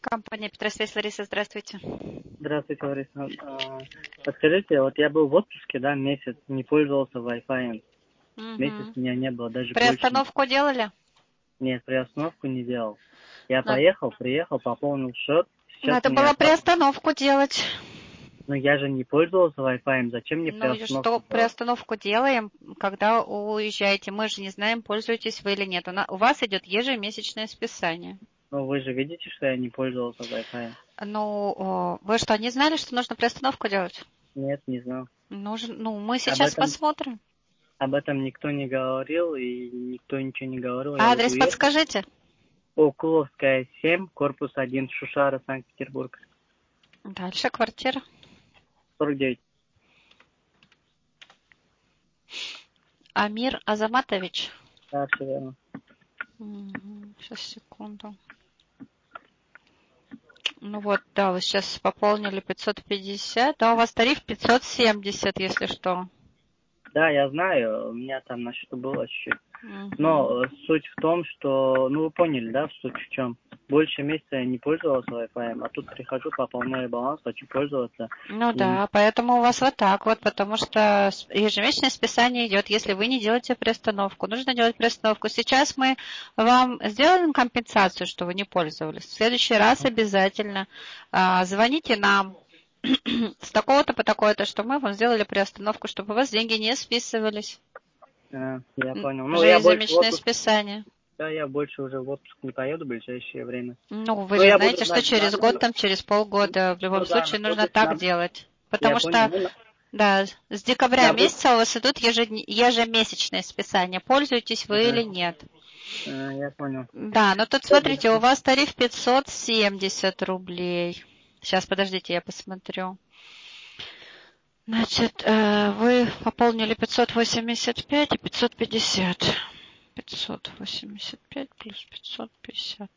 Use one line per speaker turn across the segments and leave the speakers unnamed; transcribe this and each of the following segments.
Компания Петросвязь, Лариса, здравствуйте.
Здравствуйте, Лариса. Подскажите, вот я был в отпуске, да, месяц, не пользовался Wi-Fi. Месяц у меня не было, даже
Приостановку делали?
Нет, приостановку не делал. Я
Надо.
поехал, приехал, пополнил счет. Сейчас
Надо
у меня
было приостановку делать.
Но я же не пользовался Wi-Fi, зачем мне
Ну и
приостановку
что,
делать?
приостановку делаем, когда уезжаете? Мы же не знаем, пользуетесь вы или нет. У вас идет ежемесячное списание.
Ну вы же видите, что я не пользовался Wi-Fi.
Ну, вы что, не знали, что нужно приостановку делать?
Нет, не знал.
Мы сейчас посмотрим.
Об этом никто не говорил, и никто ничего не говорил.
Адрес подскажите.
Окуловская, 7, корпус 1, Шушара, Санкт-Петербург.
Дальше квартира.
49.
Амир Азаматович.
Да, все верно.
Сейчас, секунду. Ну вот, да, вы сейчас пополнили 550, а у вас тариф 570, если что.
Да, я знаю, у меня там на счету было чуть-чуть. Но суть в том, что, вы поняли, да, суть в чем? Больше месяца я не пользовался Wi-Fi, а тут прихожу, пополняю баланс, хочу пользоваться.
Да, поэтому у вас вот так вот, потому что ежемесячное списание идет, если вы не делаете приостановку. Нужно делать приостановку. Сейчас мы вам сделаем компенсацию, что вы не пользовались. В следующий раз обязательно звоните нам с такого-то по такое-то, что мы вам сделали приостановку, чтобы у вас деньги не списывались.
Я понял.
Ежемесячное списание.
Да, я больше уже в отпуск не поеду в ближайшее время.
Вы же знаете, что через год, через полгода, в любом случае нужно так делать. Потому что, да, с декабря месяца у вас идут ежемесячные списания. Пользуетесь вы или нет?
Я понял.
Да, но тут смотрите, у вас тариф 570 рублей. Сейчас, подождите, я посмотрю. Значит, вы пополнили 585 и 550. 585 плюс 550.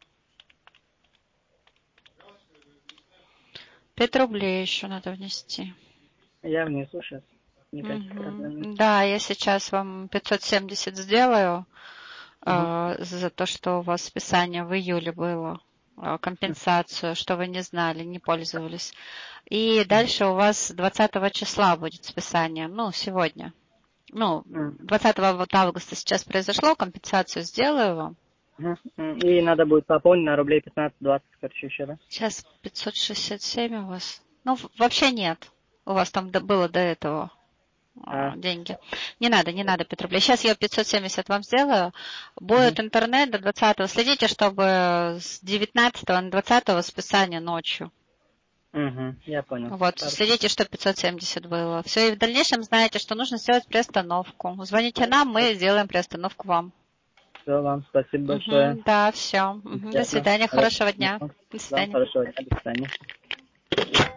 5 рублей еще надо внести.
Я внесу сейчас. Никаких проблем.
Да, я сейчас вам 570 сделаю за то, что у вас списание в июле было. Компенсацию, что вы не знали, не пользовались. И дальше у вас 20 числа будет списание. Сегодня. 20 августа сейчас произошло, компенсацию сделаю вам.
И надо будет пополнить на рублей 15-20, короче, еще, да?
Сейчас 567 у вас. Вообще нет. У вас там было до этого деньги. Не надо 5 рублей. Сейчас я 570 вам сделаю. Будет интернет до 20-го. Следите, чтобы с 19 на 20 списание ночью.
Я понял.
Следите, что 570 было. Все, и в дальнейшем знаете, что нужно сделать приостановку. Звоните нам, мы сделаем приостановку вам.
Все, вам спасибо большое.
Да, все. До свидания, хорошего дня. До свидания.
Хорошего дня, до свидания.